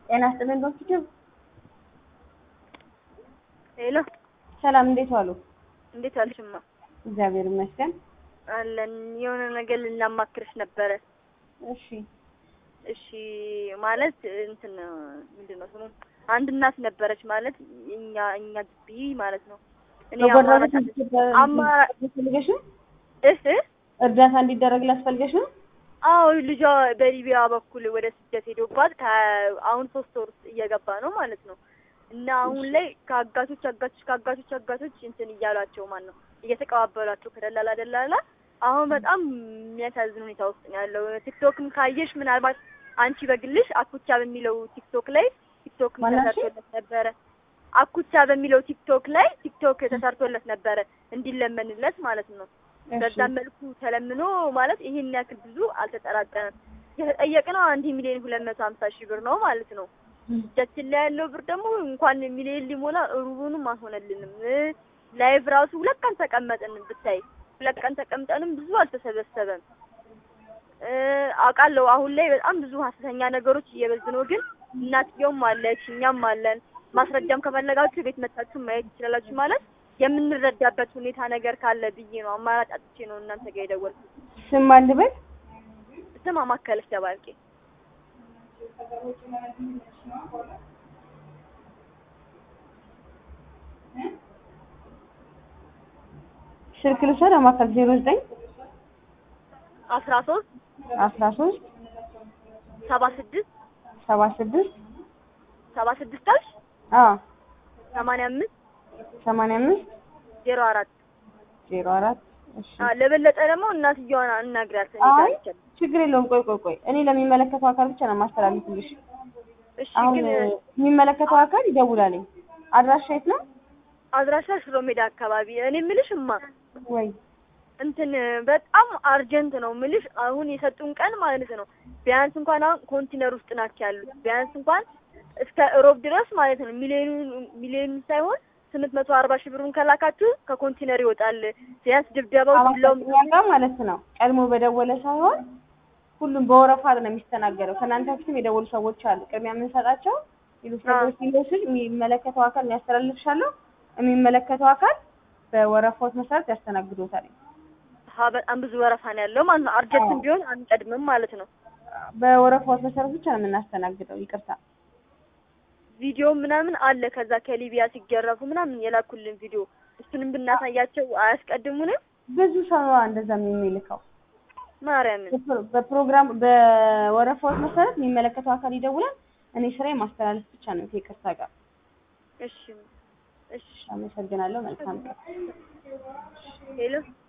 ጤና ይስጥልኝ ዶክተር። ሄሎ ሰላም እንዴት ዋሉ? እንዴት አልሽማ? እግዚአብሔር ይመስገን አለን። የሆነ ነገር ልናማክርሽ ነበረ። እሺ እሺ ማለት እንትን ምንድነው ስሙ? አንድ እናት ነበረች ማለት እኛ ግቢ ማለት ነው። እኔ አማራጭ ፈልገሽ ነው? እህ እርዳታ እንዲደረግላት ፈልገሽ ነው? አዎ ልጇ በሊቢያ በኩል ወደ ስደት ሄዶባት አሁን 3 ወር እየገባ ነው ማለት ነው። እና አሁን ላይ ከአጋቾች እንትን እያሏቸው ማለት ነው እየተቀባበሏቸው ከደላላ አሁን በጣም የሚያሳዝን ሁኔታ ውስጥ ነው ያለው። ቲክቶክም ካየሽ ምናልባት አንቺ በግልሽ አኩቻ በሚለው ቲክቶክ ተሰርቶለት ነበረ። አኩቻ በሚለው ቲክቶክ ተሰርቶለት ነበረ እንዲለመንለት ማለት ነው። በዛ መልኩ ተለምኖ ማለት ይሄን ያክል ብዙ አልተጠራቀመም። የተጠየቀው 1,250,000 ብር ነው ማለት ነው። እጃችን ላይ ያለው ብር ደግሞ እንኳን ሚሊዮን ሊሞላ ሩቡንም አልሆነልንም። ላይቭ ራሱ 2 ቀን ተቀመጥን ብታይ 2 ቀን ተቀምጠንም ብዙ አልተሰበሰበም። አውቃለሁ አሁን ላይ በጣም ብዙ ሀሰተኛ ነገሮች እየበዙ ነው። ግን እናትየውም አለች እኛም አለን። ማስረጃም ከፈለጋችሁ ቤት መጣችሁ ማየት ትችላላችሁ። ማለት የምንረዳበት ሁኔታ ነገር ካለ ብዬ ነው አማራጭ አጥቼ ነው እናንተ ጋር የደወልኩት። ስም አልበል ስም አማከለች ተባልቄ ስልክ ልውሰድ። አማካል 09 13 13 76 76 76 ታሽ 85 85 04 04 እሺ ለበለጠ ደግሞ እናትየዋን አናግራት። አይ ችግር የለውም። ቆይ እኔ ለሚመለከተው አካል ብቻ ነው ማስተላለፍልሽ። እሺ ግን የሚመለከተው አካል ይደውላል። አድራሻ የት ነው? አድራሻ ሽሮ ሜዳ አካባቢ። እኔ የምልሽማ ወይ እንትን በጣም አርጀንት ነው የምልሽ። አሁን የሰጡን ቀን ማለት ነው ቢያንስ እንኳን አሁን ኮንቲነር ውስጥ ናቸው ያሉት። ቢያንስ እንኳን እስከ ሮብ ድረስ ማለት ነው ሚሊዮን ሳይሆን 840,000 ብሩን ከላካችሁ ከኮንቲነር ይወጣል። ቢያንስ ድብደባው ሁሉም ማለት ነው ቀድሞ በደወለ ሳይሆን ሁሉም በወረፋ ነው የሚስተናገደው። ከናንተ በፊትም የደወሉ ሰዎች አሉ። ቅድሚያ የምንሰጣቸው ኢሉስትሬተሮች ሲሉሽ የሚመለከተው አካል ያስተላልፍሻለሁ። የሚመለከተው አካል በወረፋው መሰረት ያስተናግዶታል። በጣም ብዙ ወረፋ ነው ያለው ማለት ነው። አርጀንትም ቢሆን አንቀድምም ማለት ነው። በወረፋው መሰረት ብቻ ነው የምናስተናግደው። ይቅርታ ቪዲዮ ምናምን አለ ከዛ ከሊቢያ ሲገረፉ ምናምን የላኩልን ቪዲዮ። እሱንም ብናሳያቸው አያስቀድሙንም? ብዙ ሰው እንደዛ የሚልከው ማርያምን በፕሮግራም በወረፋው መሰረት የሚመለከተው አካል ይደውላል። እኔ ስራዬ ማስተላለፍ ብቻ ነው ከይቅርታ ጋር። እሺ አመሰግናለሁ። መልካም ቀን። ሄሎ